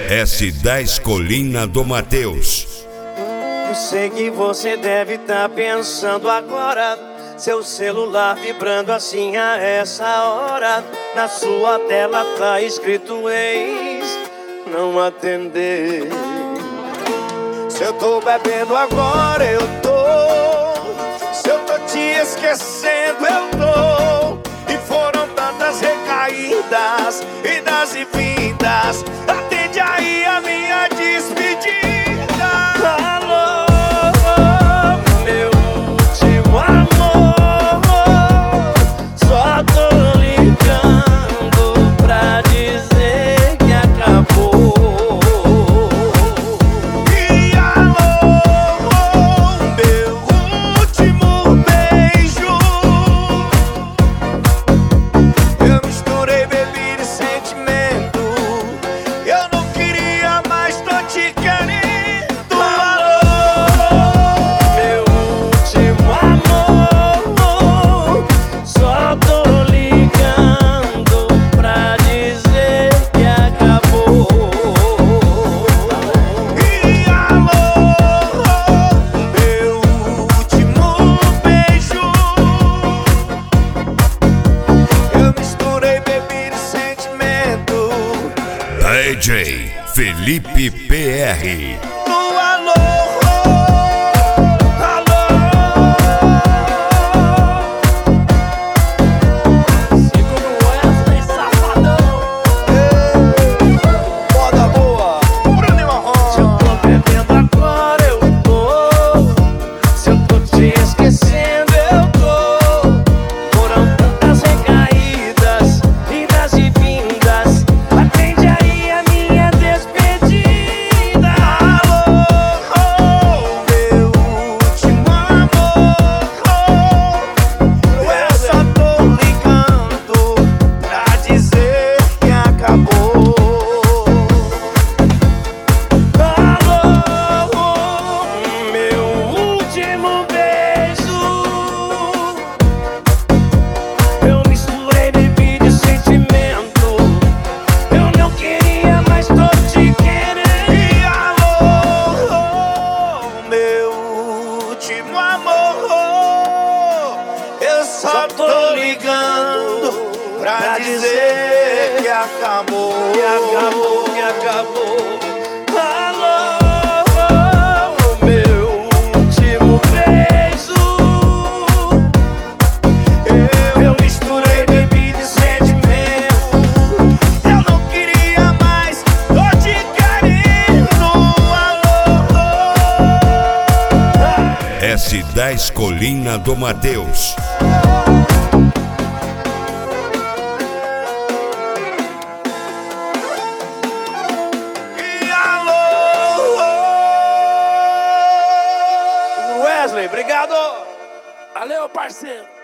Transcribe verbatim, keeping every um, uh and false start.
S dez Colina do Mateus. Eu sei que você deve estar pensando agora, seu celular vibrando assim a essa hora. Na sua tela tá escrito ex, não atender. Se eu tô bebendo agora, eu tô. Se eu tô te esquecendo, eu tô. E foram tantas recaídas, idas e vindas. Atende aí a minha despedida. Alô, meu último amor, só tô ligando pra dizer que acabou. E alô, meu último beijo. Eu misturei bebida e sentimento. Eu não queria mais, tô te querendo. D J Felipe P R. No alô, alô. Segura o Wesley, safadão. Ei, moda boa, Bruno e Marrom. Se eu tô bebendo agora, eu tô. Se eu tô te esquecendo, eu tô. Foram tantas recaídas, idas e vindas. Atende aí a minha despedida. Alô, meu último amor. Eu só tô ligando pra dizer que acabou. Alô, meu último beijo. Eu misturei bebida e sentimento. Eu não queria, mas tô te querendo. E alô, meu último amor, eu só tô ligando pra dizer que acabou. Que acabou, que acabou. Alô, meu último beijo. Eu, eu misturei bebida e sentimento. Eu não queria mais, tô te querendo. Alô. S dez Colina do Mateus. E alô. Wesley, obrigado. Valeu, parceiro.